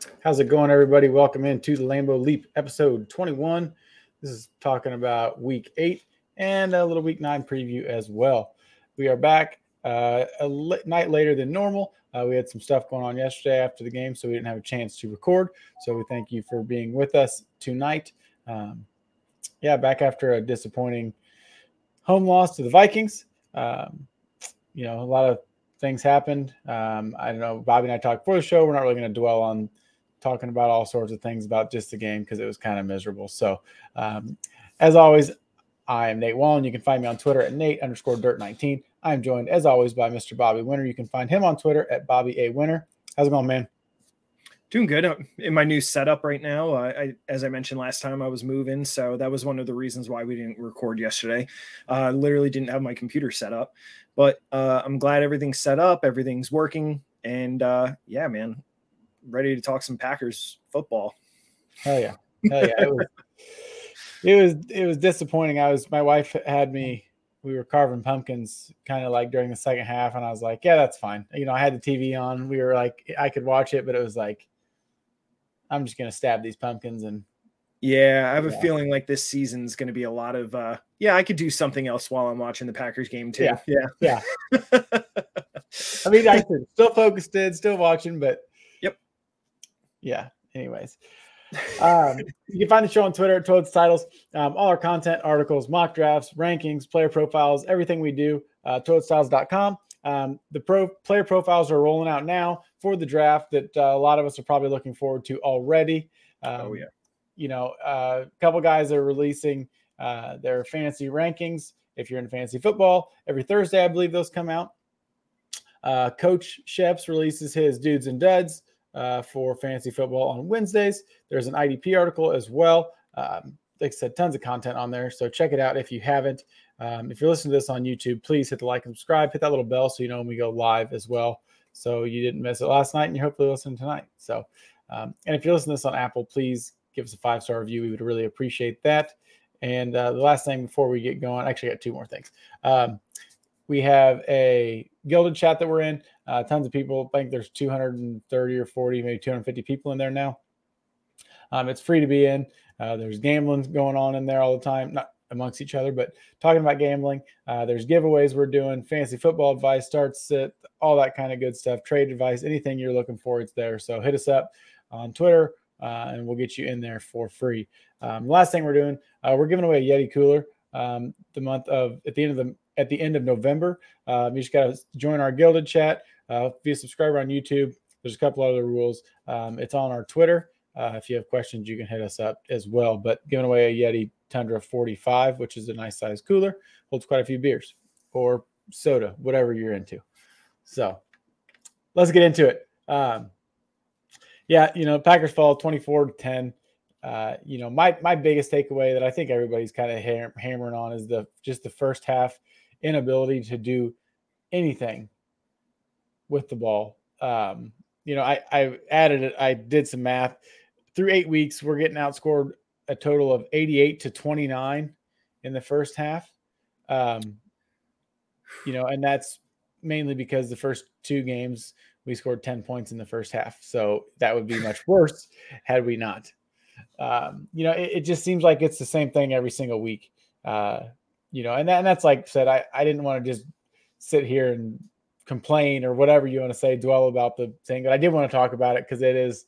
How's it going, everybody? Welcome into the Lambeau Leap, episode 21. This is talking about week 8 and a little week 9 preview as well. We are back night later than normal. We had some stuff going on yesterday after the game, so we didn't have a chance to record. So we thank you for being with us tonight. Back after a disappointing home loss to the Vikings. A lot of things happened. I don't know. Bobby and I talked before the show. We're not really going to dwell on talking about all sorts of things about just the game because it was kind of miserable. So, as always, I am Nate Wallen. You can find me on Twitter at Nate_Dirt19. I'm joined, as always, by Mr. Bobby Winter. You can find him on Twitter at Bobby A. Winter. How's it going, man? Doing good in my new setup right now. As I mentioned last time, I was moving, so that was one of the reasons why we didn't record yesterday. Literally didn't have my computer set up, but I'm glad everything's set up, everything's working, and man, ready to talk some Packers football. Hell yeah! It was disappointing. My wife had me. We were carving pumpkins kind of like during the second half, and I was like, yeah, that's fine. I had the TV on. We were like, I could watch it, but it was like, I'm just gonna stab these pumpkins. And I have a feeling like this season's going to be a lot of I could do something else while I'm watching the Packers game too. Yeah. I mean, I still focused in, still watching, but yep. Yeah. Anyways, you can find the show on Twitter at Toads Titles. All our content, articles, mock drafts, rankings, player profiles, everything we do, toadstyles.com. The player profiles are rolling out now for the draft that a lot of us are probably looking forward to already. A couple guys are releasing their fantasy rankings. If you're in fantasy football, every Thursday, I believe those come out. Coach Sheps releases his Dudes and Duds for fantasy football on Wednesdays. There's an IDP article as well. Like I said, tons of content on there. So check it out if you haven't. If you're listening to this on YouTube, please hit the like and subscribe. Hit that little bell so you know when we go live as well. So you didn't miss it last night and you're hopefully listening tonight. So, and if you're listening to this on Apple, please give us a 5-star review. We would really appreciate that. And the last thing before we get going, actually I got 2 more things. We have a Gilded chat that we're in. Tons of people. I think there's 230 or 40, maybe 250 people in there now. It's free to be in. There's gambling going on in there all the time, not amongst each other, but talking about gambling. There's giveaways we're doing, fantasy football advice, start, sit, all that kind of good stuff, trade advice, anything you're looking for, it's there. So hit us up on Twitter, and we'll get you in there for free. Last thing we're doing, we're giving away a Yeti cooler at the end of November. You just got to join our Gilded chat. Be a subscriber on YouTube. There's a couple other rules. It's on our Twitter. If you have questions, you can hit us up as well. But giving away a Yeti Tundra 45, which is a nice size cooler, holds quite a few beers or soda, whatever you're into. So let's get into it. Packers fall 24-10. My biggest takeaway that I think everybody's kind of hammering on is just the first half inability to do anything with the ball. I did some math. Through 8 weeks, we're getting outscored a total of 88-29 in the first half. And that's mainly because the first 2 games we scored 10 points in the first half. So that would be much worse had we not. It just seems like it's the same thing every single week. And that's like I said, I didn't want to just sit here and complain or whatever you want to say, dwell about the thing, but I did want to talk about it because it is,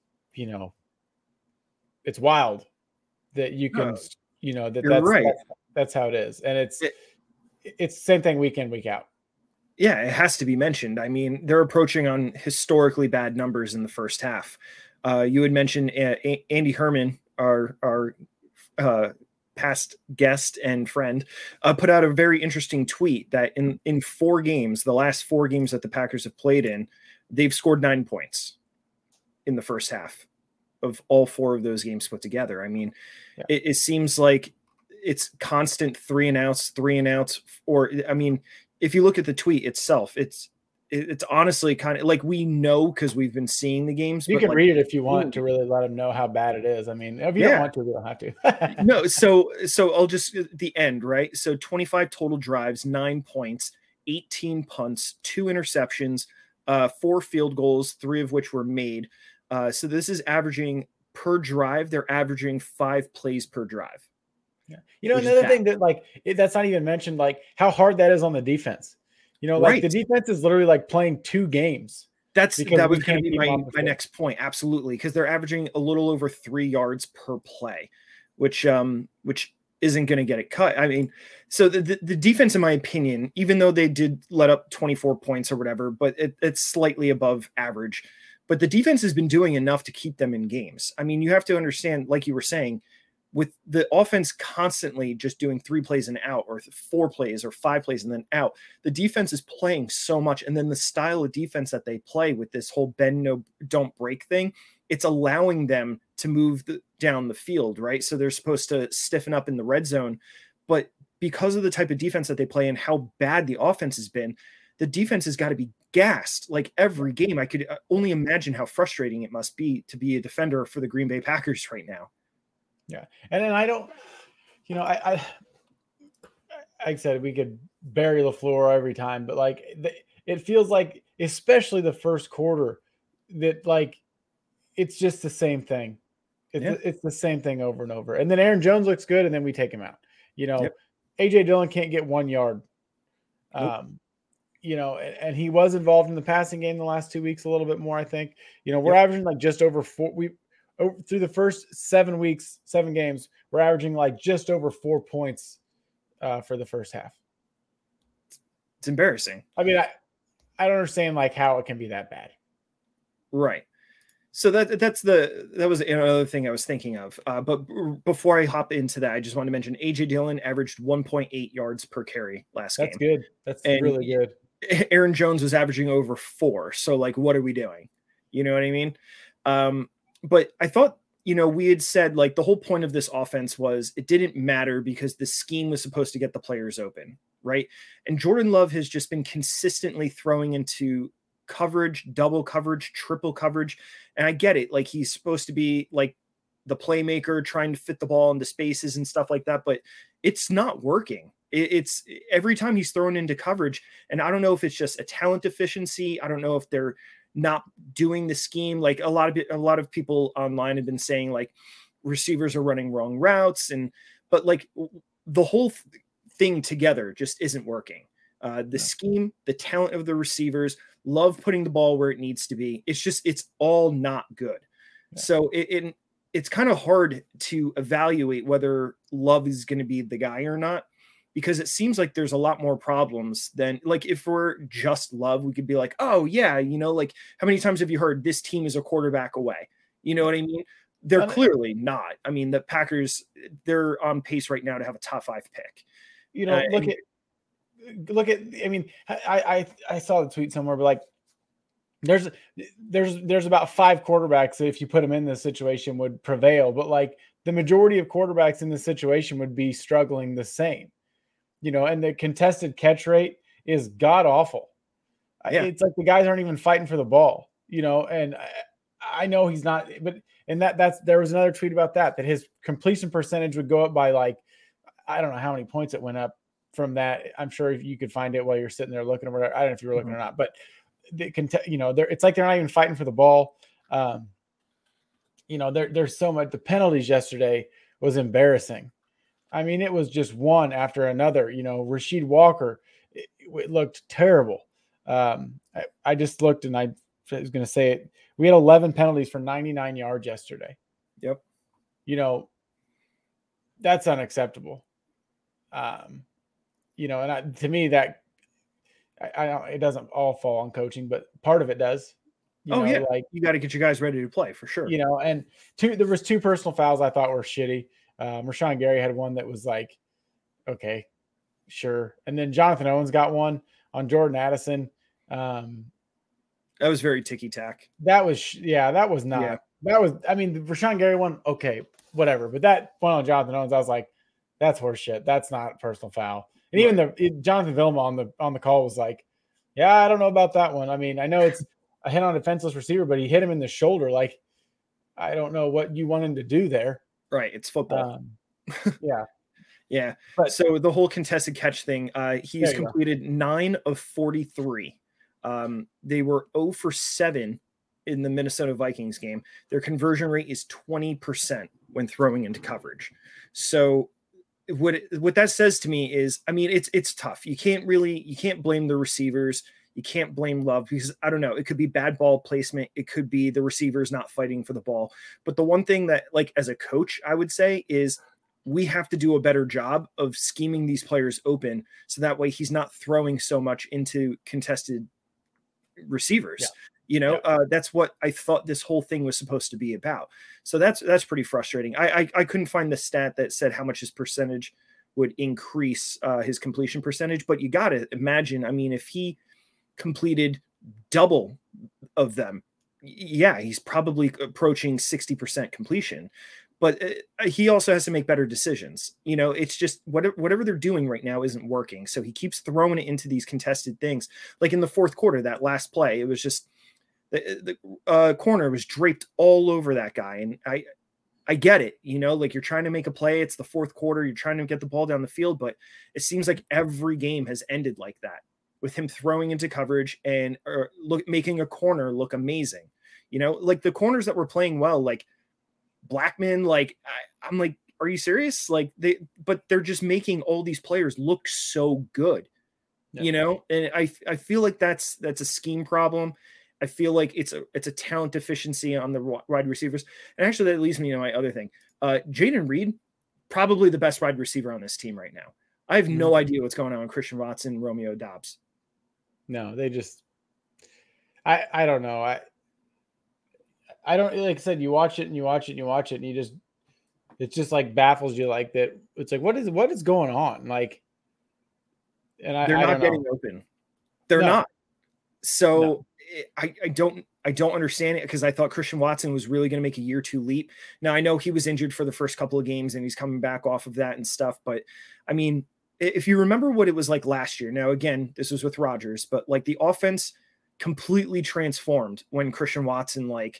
it's wild that you can, that's how it is. And it's the same thing week in, week out. Yeah, it has to be mentioned. I mean, they're approaching on historically bad numbers in the first half. You had mentioned Andy Herman, our past guest and friend, put out a very interesting tweet that in 4 games, the last 4 games that the Packers have played in, they've scored 9 points in the first half of all 4 of those games put together. I mean, it seems like it's constant 3 and outs, or I mean, if you look at the tweet itself, it's honestly kind of like we know because we've been seeing the games. You can read it if you want to really let them know how bad it is. I mean, if you don't want to, you don't have to. No, so I'll just the end, right? So 25 total drives, 9 points, 18 punts, 2 interceptions, 4 field goals, 3 of which were made. So this is averaging per drive. They're averaging 5 plays per drive. Yeah. You know, another thing that like that's not even mentioned, like how hard that is on the defense. You know, like the defense is literally like playing 2 games. That was going to be my next point. Absolutely. Because they're averaging a little over 3 yards per play, which isn't going to get it cut. I mean, so the defense, in my opinion, even though they did let up 24 points or whatever, but it's slightly above average. But the defense has been doing enough to keep them in games. I mean, you have to understand, like you were saying, with the offense constantly just doing 3 plays and out, or 4 plays or 5 plays and then out, the defense is playing so much. And then the style of defense that they play with this whole bend, no, don't break thing, it's allowing them to move down the field, right? So they're supposed to stiffen up in the red zone. But because of the type of defense that they play and how bad the offense has been, the defense has got to be gassed like every game. I could only imagine how frustrating it must be to be a defender for the Green Bay Packers right now. Yeah. And then I don't, you know, like I said, we could bury LaFleur every time, but like it feels like, especially the first quarter, that like it's just the same thing. It's the same thing over and over. And then Aaron Jones looks good, and then we take him out. You know, AJ Dillon can't get 1 yard. You know, and he was involved in the passing game the last 2 weeks a little bit more, I think. You know, we're averaging like just over 4. Through the first 7 weeks, 7 games, we're averaging like just over 4 points for the first half. It's embarrassing. I mean, I don't understand like how it can be that bad. Right. So that was another thing I was thinking of. But before I hop into that, I just want to mention AJ Dillon averaged 1.8 yards per carry last game. That's good. That's really good. Aaron Jones was averaging over 4. So like, what are we doing? You know what I mean? But I thought, you know, we had said like the whole point of this offense was it didn't matter because the scheme was supposed to get the players open, right? And Jordan Love has just been consistently throwing into coverage, double coverage, triple coverage. And I get it. Like he's supposed to be like the playmaker trying to fit the ball into spaces and stuff like that, but it's not working. It's every time he's thrown into coverage. And I don't know if it's just a talent deficiency. I don't know if they're not doing the scheme. Like a lot of people online have been saying like receivers are running wrong routes, but like the whole thing together just isn't working. The scheme, the talent of the receivers, Love putting the ball where it needs to be. It's all not good. Yeah. So it's kind of hard to evaluate whether Love is going to be the guy or not, because it seems like there's a lot more problems than like, if we're just Love, we could be like, oh yeah, you know, like how many times have you heard this team is a quarterback away? You know what I mean? They're clearly not. I mean, the Packers, they're on pace right now to have a top 5 pick. You know, look at, I mean, I saw the tweet somewhere, but like there's about 5 quarterbacks that if you put them in this situation would prevail, but like the majority of quarterbacks in this situation would be struggling the same, you know, and the contested catch rate is god awful. Yeah. It's like the guys aren't even fighting for the ball, you know, and I know he's not, but, and there was another tweet about that his completion percentage would go up by like, I don't know how many points it went up from that. I'm sure if you could find it while you're sitting there looking or whatever. I don't know if you were looking or not, but they can, you know, it's like they're not even fighting for the ball. You know, there's so much. The penalties yesterday was embarrassing. I mean, it was just one after another. You know, Rasheed Walker, it looked terrible. I just looked and I was going to say it. We had 11 penalties for 99 yards yesterday. Yep. You know, that's unacceptable. You know, and to me that I don't, it doesn't all fall on coaching, but part of it does. You know, yeah. Like you got to get your guys ready to play for sure. You know, and there was 2 personal fouls I thought were shitty. Rashawn Gary had one that was like, okay, sure. And then Jonathan Owens got one on Jordan Addison. That was very ticky-tack. That was not. Yeah. That was, I mean, the Rashawn Gary one, okay, whatever. But that one on Jonathan Owens, I was like, that's horse shit. That's not a personal foul. And even Jonathan Vilma on the call was like, yeah, I don't know about that one. I mean, I know it's a hit on a defenseless receiver, but he hit him in the shoulder. Like, I don't know what you want him to do there. Right. It's football. Yeah. Yeah. But, so the whole contested catch thing, he's completed 9 of 43. They were 0 for 7 in the Minnesota Vikings game, their conversion rate is 20% when throwing into coverage. So what that says to me is, I mean, it's tough. You can't blame the receivers. You can't blame Love because I don't know. It could be bad ball placement. It could be the receivers not fighting for the ball. But the one thing that, like, as a coach, I would say is we have to do a better job of scheming these players open so that way he's not throwing so much into contested receivers. Yeah. You know, that's what I thought this whole thing was supposed to be about. So that's pretty frustrating. I couldn't find the stat that said how much his percentage would increase, his completion percentage, but you got to imagine, I mean, if he completed double of them, yeah, he's probably approaching 60% completion, but he also has to make better decisions. You know, it's just whatever they're doing right now isn't working. So he keeps throwing it into these contested things. Like in the fourth quarter, that last play, it was just the corner was draped all over that guy. And I get it, you know, like you're trying to make a play. It's the fourth quarter. You're trying to get the ball down the field, but it seems like every game has ended like that with him throwing into coverage and making a corner look amazing. You know, like the corners that were playing well, like Blackman, like I'm like, are you serious? Like but they're just making all these players look so good, you know? And I feel like that's a scheme problem. I feel like it's a talent deficiency on the wide receivers. And actually that leads me to my other thing. Jayden Reed, probably the best wide receiver on this team right now. I have no idea what's going on with Christian Watson, Romeo Doubs. No, they just, I don't know. I don't, like I said, you watch it and you watch it and you watch it and it just like baffles you like that. It's like, what is going on? Like, and they're not getting open. They're not. So I don't understand it because I thought Christian Watson was really going to make a year 2 leap. Now I know he was injured for the first couple of games and he's coming back off of that and stuff. But I mean, if you remember what it was like last year, now again, this was with Rodgers, but like the offense completely transformed when Christian Watson like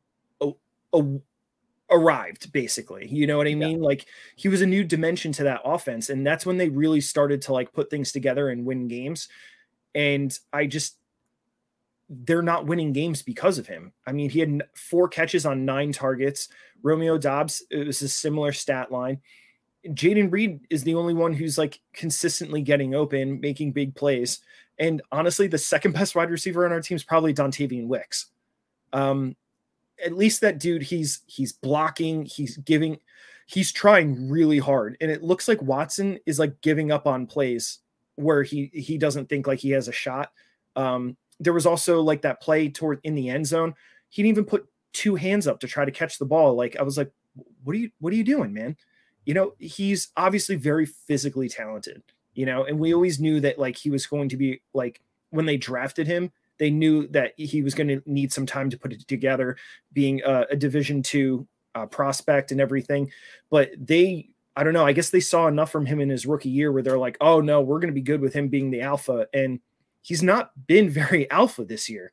arrived, basically. You know what I mean? Like he was a new dimension to that offense. And that's when they really started to like put things together and win games. And they're not winning games because of him. I mean, he had 4 catches on 9 targets. Romeo Doubs, it was a similar stat line. Jayden Reed is the only one who's like consistently getting open, making big plays. And honestly, the second best wide receiver on our team is probably Dontavian Wicks. At least that dude, he's blocking, he's trying really hard. And it looks like Watson is like giving up on plays where he doesn't think like he has a shot. There was also like that play in the end zone. He didn't even put 2 hands up to try to catch the ball. Like I was like, what are you doing, man? You know, he's obviously very physically talented, you know, and we always knew that like he was going to be like, when they drafted him, they knew that he was going to need some time to put it together, being a Division II prospect and everything. But I don't know, I guess they saw enough from him in his rookie year where they're like, oh no, we're going to be good with him being the alpha. And he's not been very alpha this year.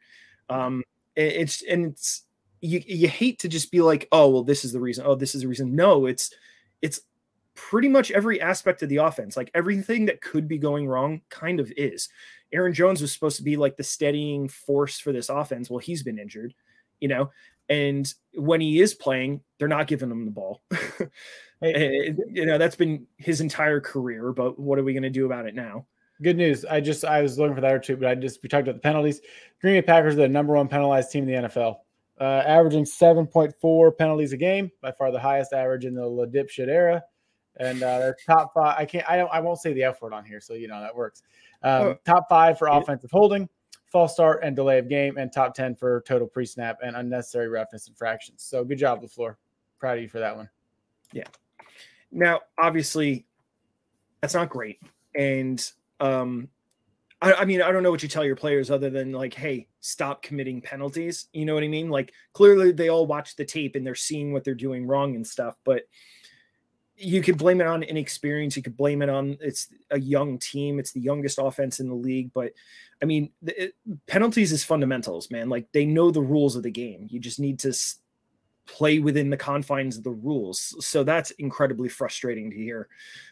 You hate to just be like, oh, well, this is the reason. Oh, this is the reason. No, it's pretty much every aspect of the offense. Like everything that could be going wrong kind of is. Aaron Jones was supposed to be like the steadying force for this offense. Well, he's been injured, you know, and when he is playing, they're not giving him the ball. And, you know, that's been his entire career, but what are we going to do about it now? Good news. I was looking for that or two, but we talked about the penalties. Green Bay Packers are the number 1 penalized team in the NFL, averaging 7.4 penalties a game, by far the highest average in the dipshit era. And they're top 5. I won't say the F word on here, so you know that works. Top 5 for offensive holding, false start and delay of game, and top 10 for total pre-snap and unnecessary roughness infractions. So good job, LaFleur. Proud of you for that one. Yeah. Now, obviously, that's not great. And I mean, I don't know what you tell your players other than like, hey, stop committing penalties. You know what I mean? Like clearly they all watch the tape and they're seeing what they're doing wrong and stuff, but you could blame it on inexperience. You could blame it on it's a young team. It's the youngest offense in the league. But I mean, penalties is fundamentals, man. Like they know the rules of the game. You just need to play within the confines of the rules. So that's incredibly frustrating to hear.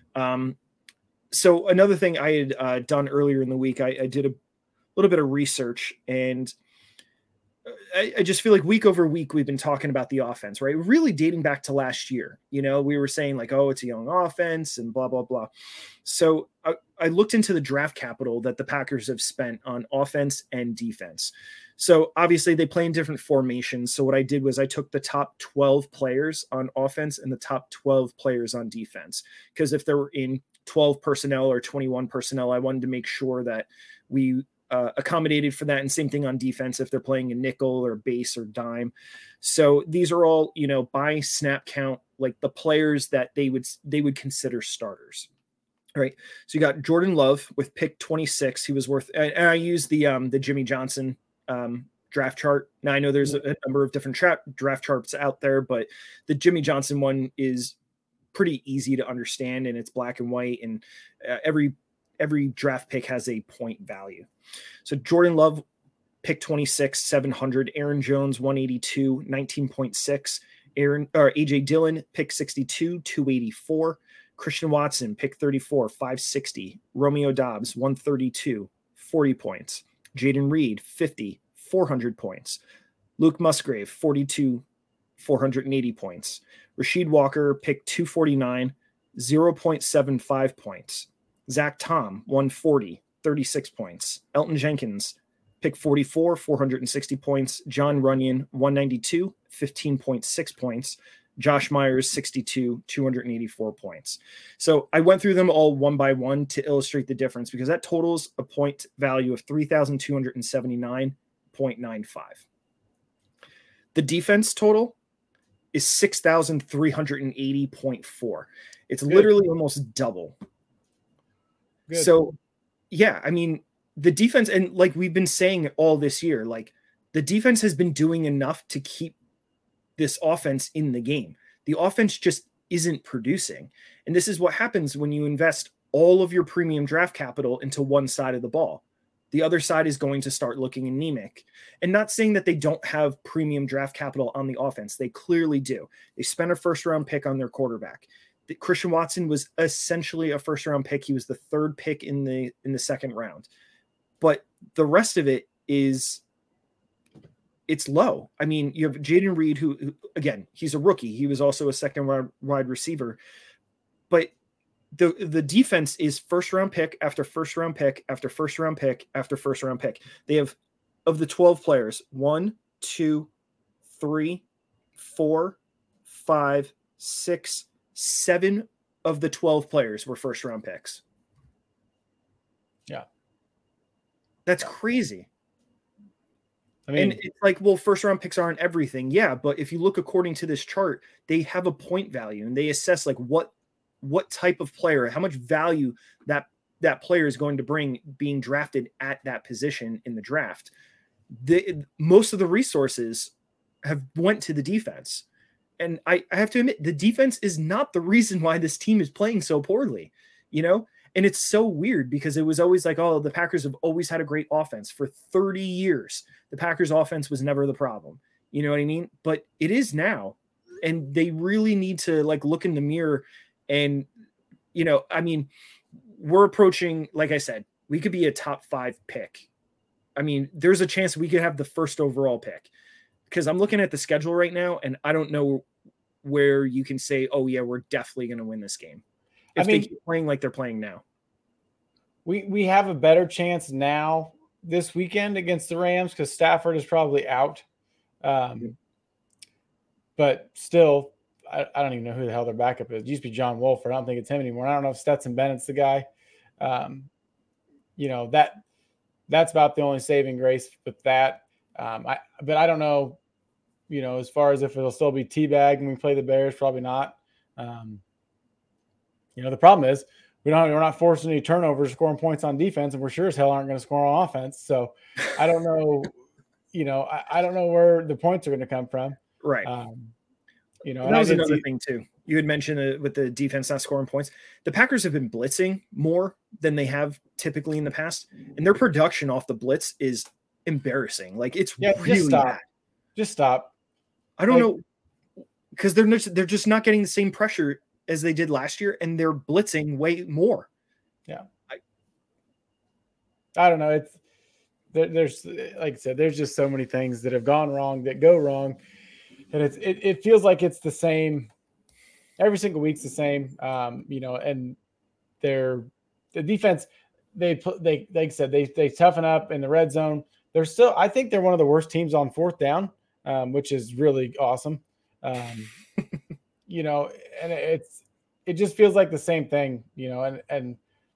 So another thing I had done earlier in the week, I did a little bit of research, and I just feel like week over week, we've been talking about the offense, right? Really dating back to last year. You know, we were saying like, oh, it's a young offense and blah, blah, blah. So I looked into the draft capital that the Packers have spent on offense and defense. So obviously they play in different formations. So what I did was I took the top 12 players on offense and the top 12 players on defense. Because if they were in 12 personnel or 21 personnel, I wanted to make sure that we accommodated for that. And same thing on defense if they're playing a nickel or base or dime. So these are all, you know, by snap count, like the players that they would consider starters. All right. So you got Jordan Love with pick 26. He was worth, and I used the Jimmy Johnson draft chart. Now I know there's a number of different draft charts out there, but the Jimmy Johnson one is pretty easy to understand, and it's black and white, and every draft pick has a point value. So Jordan Love, pick 26, 700. Aaron Jones, 182, 19.6. AJ Dillon, pick 62, 284. Christian Watson, pick 34, 560. Romeo Dobbs, 132, 40 points. Jaden Reed, 50, 400 points. Luke Musgrave, 42, 480 points. Rasheed Walker, pick 249, 0.75 points. Zach Tom, 140, 36 points. Elton Jenkins, pick 44, 460 points. John Runyon, 192, 15.6 points. Josh Myers, 62, 284 points. So I went through them all one by one to illustrate the difference, because that totals a point value of 3,279.95. The defense total is 6,380.4. It's literally almost double. Good. So, yeah, I mean, the defense, and like we've been saying all this year, like the defense has been doing enough to keep this offense in the game. The offense just isn't producing. And this is what happens when you invest all of your premium draft capital into one side of the ball. The other side is going to start looking anemic. And not saying that they don't have premium draft capital on the offense. They clearly do. They spent a first-round pick on their quarterback. Christian Watson was essentially a first-round pick. He was the third pick in the second round. But the rest of it is, it's low. I mean, you have Jaden Reed, who again, he's a rookie. He was also a second wide receiver. But the defense is first-round pick after first-round pick after first-round pick after first-round pick. They have, of the 12 players, 1, 2, 3, 4, 5, 6, 7 of the 12 players were first-round picks. Yeah. That's crazy. I mean, and it's like, well, first-round picks aren't everything. Yeah, but if you look according to this chart, they have a point value, and they assess like what type of player, how much value that player is going to bring being drafted at that position in the draft. Most of the resources have went to the defense. And I have to admit, the defense is not the reason why this team is playing so poorly, you know? And it's so weird because it was always like, oh, the Packers have always had a great offense. For 30 years, the Packers offense was never the problem. You know what I mean? But it is now. And they really need to like look in the mirror and, you know, I mean, we're approaching, like I said, we could be a top 5 pick. I mean, there's a chance we could have the first overall pick, because I'm looking at the schedule right now and I don't know where you can say, oh yeah, we're definitely going to win this game if they keep playing like they're playing now. We have a better chance now this weekend against the Rams because Stafford is probably out. But still, I don't even know who the hell their backup is. It used to be John Wolford. I don't think it's him anymore. I don't know if Stetson Bennett's the guy. You know, that's about the only saving grace with that. But I don't know, you know, as far as if it'll still be teabag when we play the Bears, probably not. You know, the problem is we're not forcing any turnovers, scoring points on defense, and we're sure as hell aren't going to score on offense. So I don't know, you know, I don't know where the points are going to come from. Right. You know, and that was another thing too. You had mentioned with the defense not scoring points. The Packers have been blitzing more than they have typically in the past, and their production off the blitz is embarrassing. Like it's really bad. Just stop. I don't know, because they're just not getting the same pressure as they did last year, and they're blitzing way more. Yeah. I don't know. there's like I said, there's just so many things that have gone wrong that go wrong, and it feels like it's the same every single week's the same. And the defense they like I said they toughen up in the red zone. They're still I think they're one of the worst teams on fourth down, which is really awesome. And it just feels like the same thing, and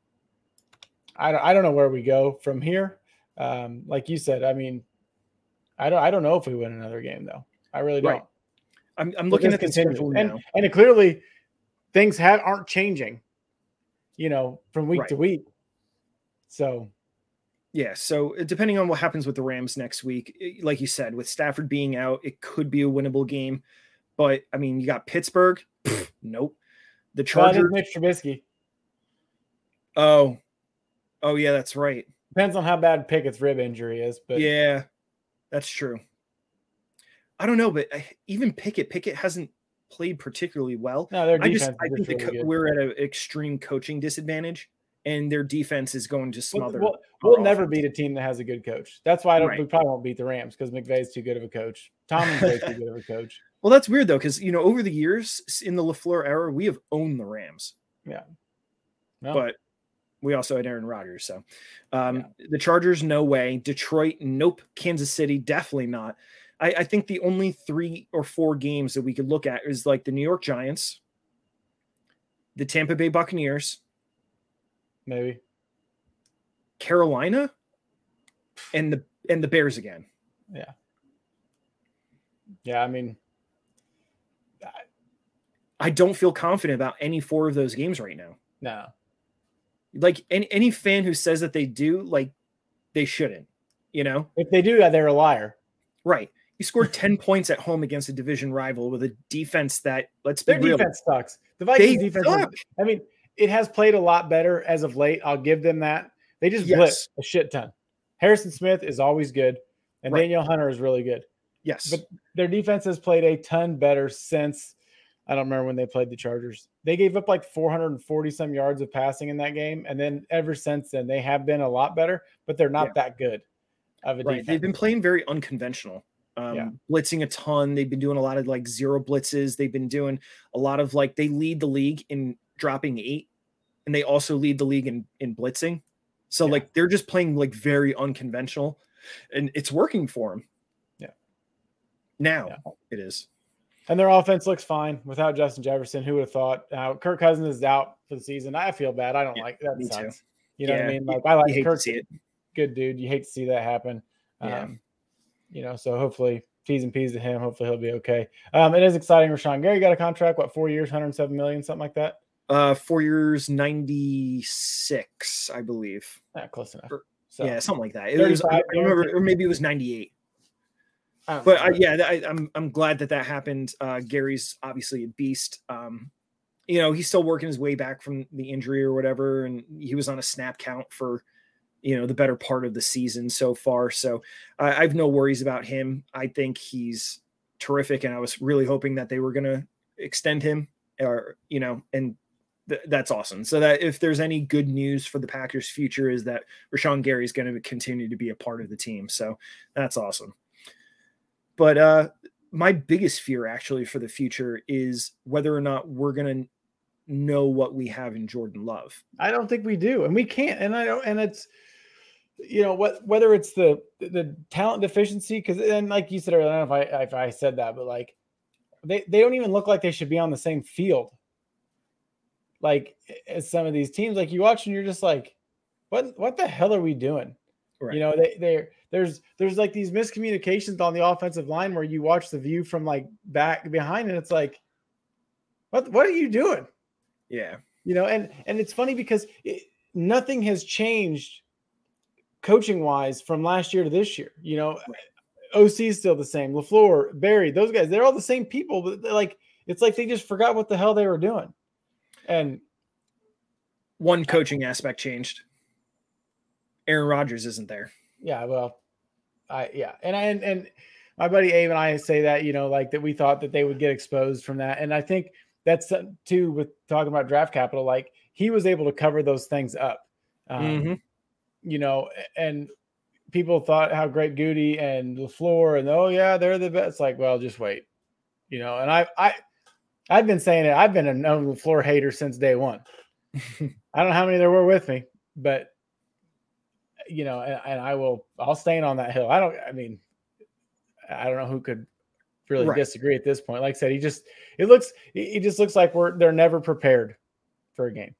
I don't know where we go from here. Like you said, I mean, I don't know if we win another game though. I really don't. Right. I'm looking at the schedule now, and clearly things aren't changing, from week to week. So, yeah. So depending on what happens with the Rams next week, like you said, with Stafford being out, it could be a winnable game. But I mean, you got Pittsburgh. Nope. The Chargers. Mitch Trubisky. Oh, yeah, that's right. Depends on how bad Pickett's rib injury is, but yeah, that's true. I don't know, but even Pickett hasn't played particularly well. No, their defense. I think we're at an extreme coaching disadvantage, and their defense is going to smother. We'll never beat a team that has a good coach. That's why we probably won't beat the Rams because McVay's too good of a coach. Tomlin's way too good of a coach. Well, that's weird though, because over the years in the LaFleur era, we have owned the Rams. Yeah, but we also had Aaron Rodgers. So the Chargers, no way. Detroit, nope. Kansas City, definitely not. I think the only 3 or 4 games that we could look at is like the New York Giants, the Tampa Bay Buccaneers, maybe Carolina, and the Bears again. Yeah. Yeah, I mean, I don't feel confident about any 4 of those games right now. No. Like any fan who says that they do, like they shouldn't, If they do, they're a liar. Right. You scored 10 points at home against a division rival with a defense that, let's be real. Their defense sucks. The Vikings defense, it has played a lot better as of late. I'll give them that. They just blitz a shit ton. Harrison Smith is always good, and Danielle Hunter is really good. Yes. But their defense has played a ton better since, I don't remember when they played the Chargers. They gave up like 440 some yards of passing in that game. And then ever since then, they have been a lot better, but they're not that good of a defense. They've been playing very unconventional, blitzing a ton. They've been doing a lot of like zero blitzes. They've been doing a lot of like, they lead the league in dropping 8, and they also lead the league in blitzing. So like, they're just playing like very unconventional, and it's working for them. Yeah. Now it is. And their offense looks fine without Justin Jefferson. Who would have thought? Kirk Cousins is out for the season. I feel bad. I don't like that. Me sucks. Too. You know what I mean? Like I like Kirk. See it. Good dude. You hate to see that happen. So hopefully T's and P's to him. Hopefully he'll be okay. It is exciting. Rashawn Gary got a contract. 4 years, $107 million, something like that. 4 years, 96, I believe. Close enough. So, something like that. It was. I remember, or maybe it was 98. But I'm glad that happened. Gary's obviously a beast. He's still working his way back from the injury or whatever, and he was on a snap count for, the better part of the season so far. So I have no worries about him. I think he's terrific, and I was really hoping that they were going to extend him, and that's awesome. So that if there's any good news for the Packers' future is that Rashawn Gary is going to continue to be a part of the team. So that's awesome. But my biggest fear actually for the future is whether or not we're going to know what we have in Jordan Love. I don't think we do. And we can't. And I don't, and it's, whether it's the talent deficiency, because then like you said earlier, I don't know if I said that, but like they don't even look like they should be on the same field. Like as some of these teams, like you watch and you're just like, what the hell are we doing? Right. There's like these miscommunications on the offensive line where you watch the view from like back behind and it's like, what are you doing? Yeah. And it's funny because nothing has changed coaching wise from last year to this year. OC is still the same. LaFleur, Barry, those guys, they're all the same people, but it's like they just forgot what the hell they were doing. And one coaching aspect changed. Aaron Rodgers isn't there. Yeah, well, and my buddy Abe and I say that, like that we thought that they would get exposed from that. And I think that's too with talking about draft capital, like he was able to cover those things up. And people thought how great Goody and LaFleur and oh yeah, they're the best. It's like, well, just wait, you know. And I've been saying it. I've been a known LaFleur hater since day one. I don't know how many there were with me, but you know, and I'll stand on that hill. I don't know who could really disagree at this point. Like I said, he just looks like they're never prepared for a game.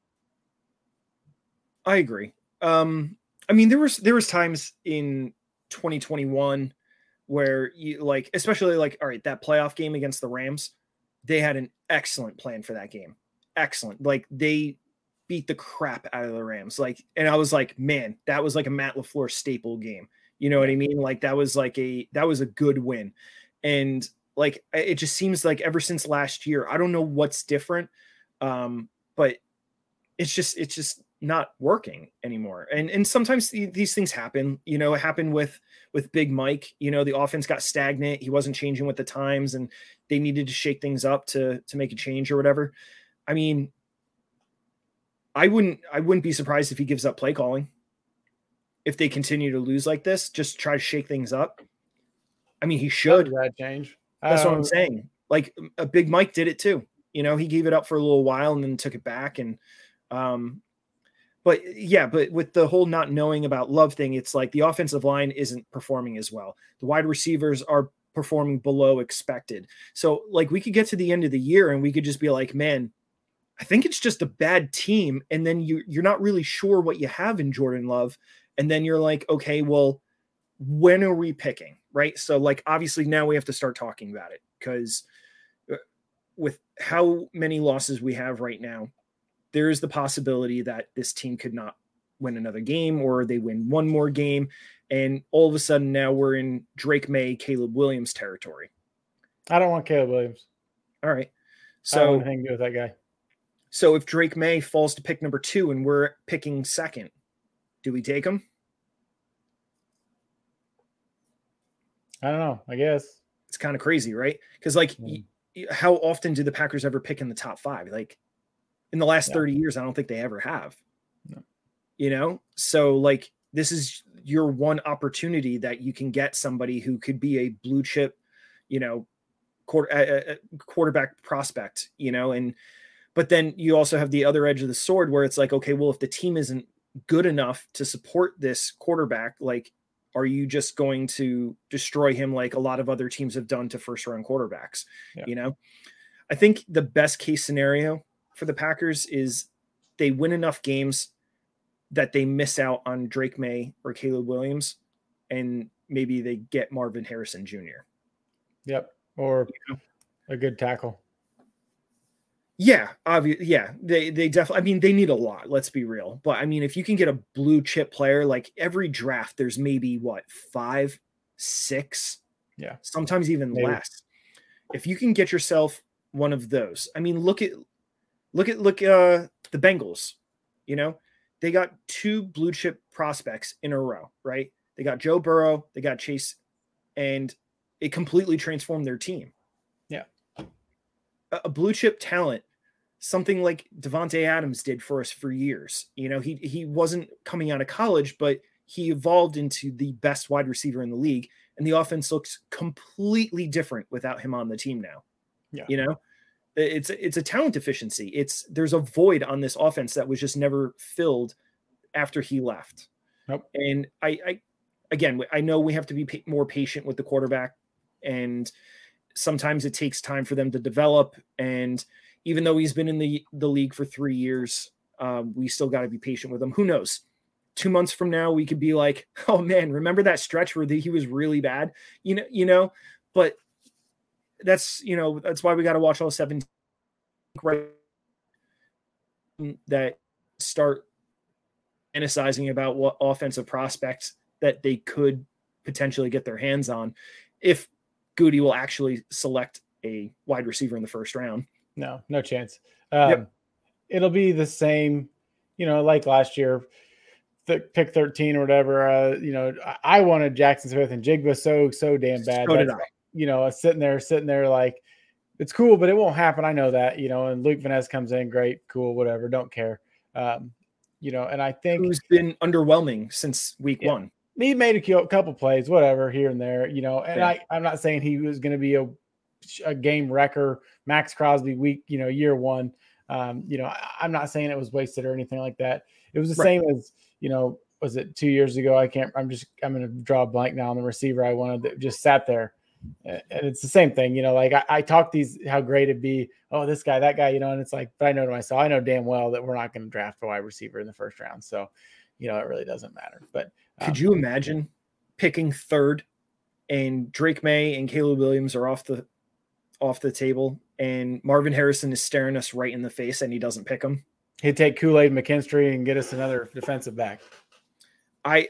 I agree. I mean, there was times in 2021 where you like, especially like, all right, that playoff game against the Rams, they had an excellent plan for that game. Excellent. Like they beat the crap out of the Rams. Like, and I was like, man, that was like a Matt LaFleur staple game. You know what I mean? Like that was a good win. And like, it just seems like ever since last year, I don't know what's different. But it's just not working anymore. And sometimes these things happen, you know. It happened with Big Mike, you know. The offense got stagnant. He wasn't changing with the times and they needed to shake things up to make a change or whatever. I mean, I wouldn't be surprised if he gives up play calling if they continue to lose like this. Just try to shake things up. I mean, he should. That change. That's what I'm saying. Like a Big Mike did it too. You know, he gave it up for a little while and then took it back. And but with the whole not knowing about Love thing, it's like the offensive line isn't performing as well. The wide receivers are performing below expected. So like we could get to the end of the year and we could just be like, man, I think it's just a bad team. And then you're not really sure what you have in Jordan Love. And then you're like, okay, well, when are we picking? Right. So like, obviously now we have to start talking about it because with how many losses we have right now, there is the possibility that this team could not win another game or they win one more game. And all of a sudden now we're in Drake May, Caleb Williams territory. I don't want Caleb Williams. All right. So I don't want anything to do with that guy. So if Drake May falls to pick number 2 and we're picking second, do we take him? I don't know. I guess it's kind of crazy, right? Because like, how often do the Packers ever pick in the top 5? Like in the last 30 years, I don't think they ever have. No. You know, so like this is your one opportunity that you can get somebody who could be a blue chip, you know, quarterback prospect, you know, but then you also have the other edge of the sword where it's like, okay, well, if the team isn't good enough to support this quarterback, like, are you just going to destroy him like a lot of other teams have done to first round quarterbacks? Yeah. You know, I think the best case scenario for the Packers is they win enough games that they miss out on Drake May or Caleb Williams, and maybe they get Marvin Harrison Jr. Yep. Or a good tackle. Yeah, obviously. Yeah, they definitely. I mean, they need a lot. Let's be real. But I mean, if you can get a blue chip player, like every draft, there's maybe 5, 6, sometimes even less. If you can get yourself one of those, I mean, look at the Bengals. You know, they got 2 blue chip prospects in a row, right? They got Joe Burrow, they got Chase, and it completely transformed their team. A blue chip talent, something like Devontae Adams did for us for years. You know, he wasn't coming out of college, but he evolved into the best wide receiver in the league, and the offense looks completely different without him on the team now. Yeah. You know, it's a talent deficiency. There's a void on this offense that was just never filled after he left. Nope. And I know we have to be more patient with the quarterback, and sometimes it takes time for them to develop. And even though he's been in the league for 3 years, we still got to be patient with him. Who knows? 2 months from now, we could be like, oh man, remember that stretch where he was really bad? You know, but that's why we got to watch all 17 that start fantasizing about what offensive prospects that they could potentially get their hands on if Goody will actually select a wide receiver in the first round. No chance. It'll be the same, you know, like last year, pick 13 or whatever. I wanted Jackson Smith and Jigba so damn bad. So did I. You know, sitting there like, it's cool, but it won't happen. I know that, you know, and Luke Van Ness comes in, great, cool, whatever, don't care. You know, and I think who's been underwhelming since week 1. he made a couple plays, whatever, here and there, you know. And Yeah. I'm not saying he was going to be a game wrecker, Max Crosby week, you know, year one. You know, I'm not saying it was wasted or anything like that. It was the same as, you know, was it 2 years ago? I'm going to draw a blank now on the receiver I wanted that just sat there. And it's the same thing, you know, like I talk how great it'd be. Oh, this guy, that guy, you know, and it's like, but I know to myself, I know damn well that we're not going to draft a wide receiver in the first round. So, you know, it really doesn't matter. But could you imagine picking third and Drake May and Caleb Williams are off the table and Marvin Harrison is staring us right in the face and he doesn't pick him? He'd take Kool-Aid McKinstry and get us another defensive back. I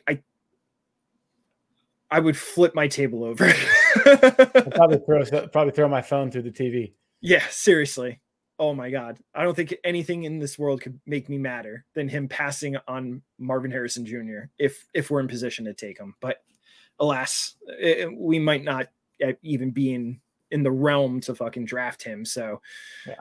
would flip my table over. I'd probably throw my phone through the TV. Yeah, seriously. Oh my God. I don't think anything in this world could make me madder than him passing on Marvin Harrison Jr. if we're in position to take him. But alas, we might not even be in the realm to fucking draft him. So, yeah.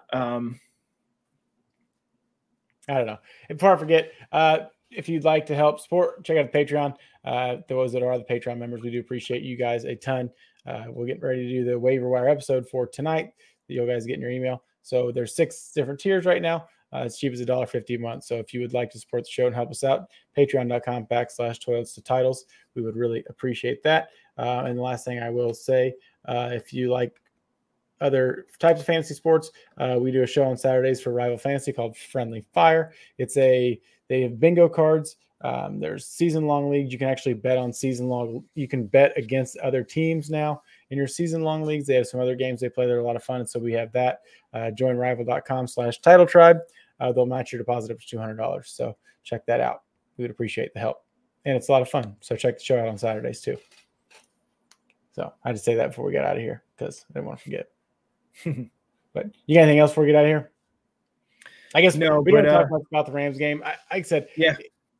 I don't know. And before I forget, if you'd like to help support, check out the Patreon. Those that are the Patreon members, we do appreciate you guys a ton. We're getting ready to do the waiver wire episode for tonight that you guys get in your email. So there's 6 different tiers right now. It's cheap as $1.50 a month. So if you would like to support the show and help us out, patreon.com/toilets to titles. We would really appreciate that. And the last thing I will say, if you like other types of fantasy sports, we do a show on Saturdays for Rival Fantasy called Friendly Fire. They have bingo cards. There's season-long leagues. You can actually bet on season-long. You can bet against other teams now in your season-long leagues. They have some other games they play that are a lot of fun. And so we have that. Join rival.com/title tribe. They'll match your deposit up to $200. So check that out. We would appreciate the help. And it's a lot of fun. So check the show out on Saturdays too. So I had to say that before we get out of here because I didn't want to forget. But you got anything else before we get out of here? I guess no. We don't talk much about the Rams game. Like I said, yeah.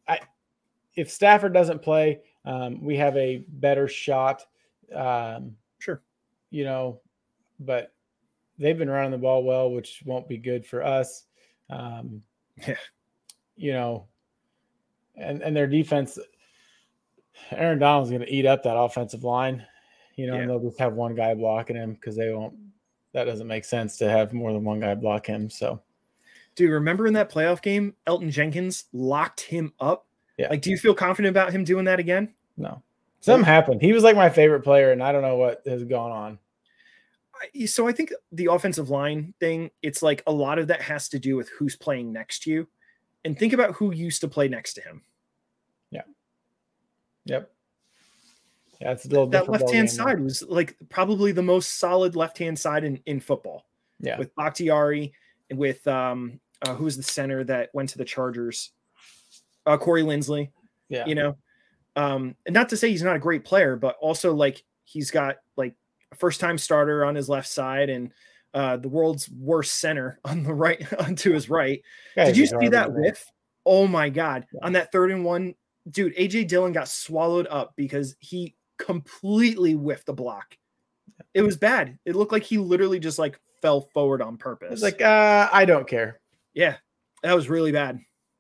If Stafford doesn't play, we have a better shot. Sure. You know, but they've been running the ball well, which won't be good for us. Yeah. You know, and their defense, Aaron Donald's going to eat up that offensive line, you know, and they'll just have one guy blocking him because that doesn't make sense to have more than one guy block him. So, dude, remember in that playoff game, Elton Jenkins locked him up? Yeah. Like, do you feel confident about him doing that again? No. Something happened. He was like my favorite player, and I don't know what has gone on. So I think the offensive line thing, it's like a lot of that has to do with who's playing next to you. And think about who used to play next to him. Yeah. Yep. Yeah, it's a little that left-hand side was like probably the most solid left-hand side in football. Yeah. With Bakhtiari, with who was the center that went to the Chargers? Corey Linsley. Yeah. You know, and not to say he's not a great player, but also like he's got like a first-time starter on his left side and the world's worst center on the right, onto his right. Did you see that whiff? Oh my God. Yeah. On that 3rd and 1, dude, AJ Dillon got swallowed up because he completely whiffed the block. It was bad. It looked like he literally just like fell forward on purpose. It's like, I don't care. Yeah, that was really bad.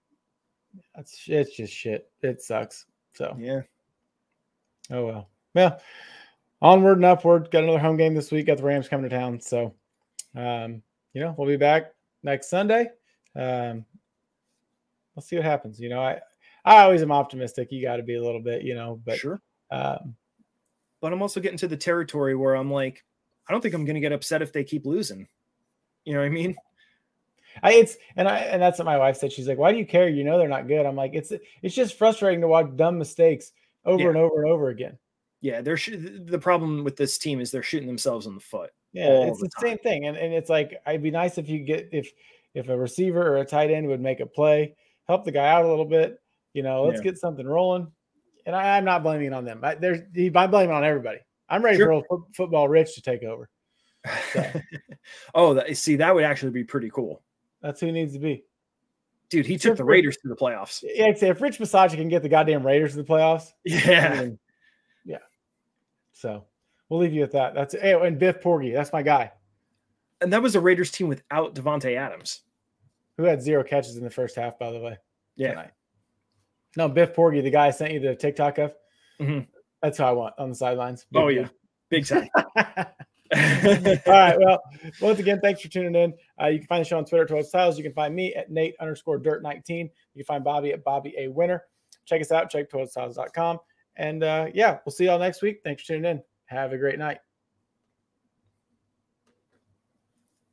It's just shit. It sucks. So yeah. Oh well. Well, onward and upward. Got another home game this week. Got the Rams coming to town. So, you know, we'll be back next Sunday. We'll see what happens. You know, I always am optimistic. You got to be a little bit, you know, but sure. But I'm also getting to the territory where I'm like, I don't think I'm going to get upset if they keep losing. You know what I mean? And that's what my wife said. She's like, why do you care? You know, they're not good. I'm like, it's just frustrating to watch dumb mistakes over and over and over again. Yeah. The problem with this team is they're shooting themselves in the foot. Yeah. It's the same thing. And it's like, I'd be nice if if a receiver or a tight end would make a play, help the guy out a little bit, you know, let's get something rolling. And I'm not blaming it on them. I'm blaming it on everybody. I'm ready for football Rich to take over. So. See, that would actually be pretty cool. That's who he needs to be. Dude, he took the Raiders to the playoffs. Yeah, I'd say if Rich Bisaccia can get the goddamn Raiders to the playoffs. Yeah. Yeah. So we'll leave you at that. That's it. And Biff Porgy, that's my guy. And that was a Raiders team without Devontae Adams. Who had 0 catches in the first half, by the way. Yeah. Tonight. No, Biff Porgy, the guy I sent you the TikTok of. That's how I want on the sidelines. Big time. All right. Well, once again, thanks for tuning in. You can find the show on Twitter, Total Styles. You can find me at Nate_Dirt19. You can find Bobby at Bobby A Winner. Check us out. Check TotalStyles.com. And we'll see y'all next week. Thanks for tuning in. Have a great night.